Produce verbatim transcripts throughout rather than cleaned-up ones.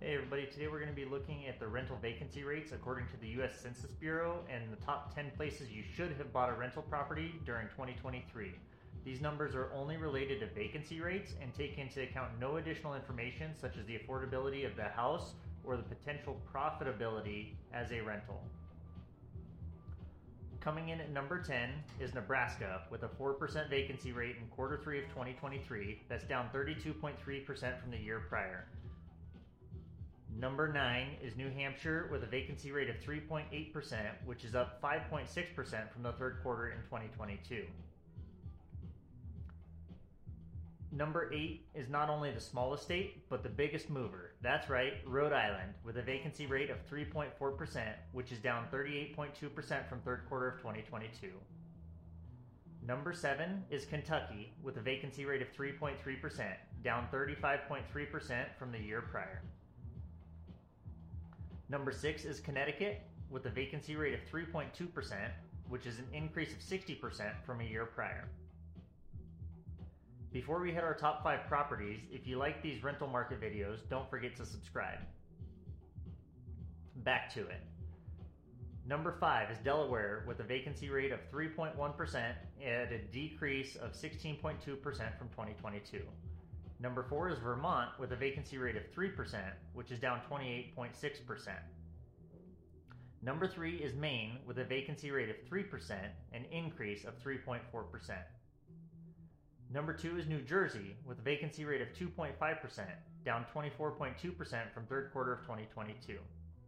Hey everybody, today we're going to be looking at the rental vacancy rates according to the U S Census Bureau and the top ten places you should have bought a rental property during twenty twenty-three. These numbers are only related to vacancy rates and take into account no additional information such as the affordability of the house or the potential profitability as a rental. Coming in at number ten is Nebraska with a four percent vacancy rate in quarter three of twenty twenty-three. That's down thirty-two point three percent from the year prior. Number nine is New Hampshire with a vacancy rate of three point eight percent, which is up five point six percent from the third quarter in twenty twenty-two. Number eight is not only the smallest state, but the biggest mover. That's right, Rhode Island, with a vacancy rate of three point four percent, which is down thirty-eight point two percent from third quarter of twenty twenty-two. Number seven is Kentucky, with a vacancy rate of three point three percent, down thirty-five point three percent from the year prior. Number six is Connecticut, with a vacancy rate of three point two percent, which is an increase of sixty percent from a year prior. Before we hit our top five properties, if you like these rental market videos, don't forget to subscribe. Back to it. Number five is Delaware with a vacancy rate of three point one percent at a decrease of sixteen point two percent from twenty twenty-two. Number four is Vermont with a vacancy rate of three percent, which is down twenty-eight point six percent. Number three is Maine with a vacancy rate of three percent, an increase of three point four percent. Number two is New Jersey with a vacancy rate of two point five percent, down twenty-four point two percent from third quarter of twenty twenty-two.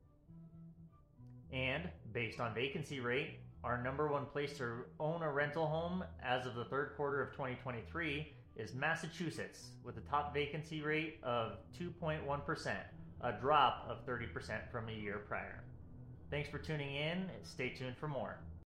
And, based on vacancy rate, our number one place to own a rental home as of the third quarter of twenty twenty-three is Massachusetts with a top vacancy rate of two point one percent, a drop of thirty percent from a year prior. Thanks for tuning in. Stay tuned for more.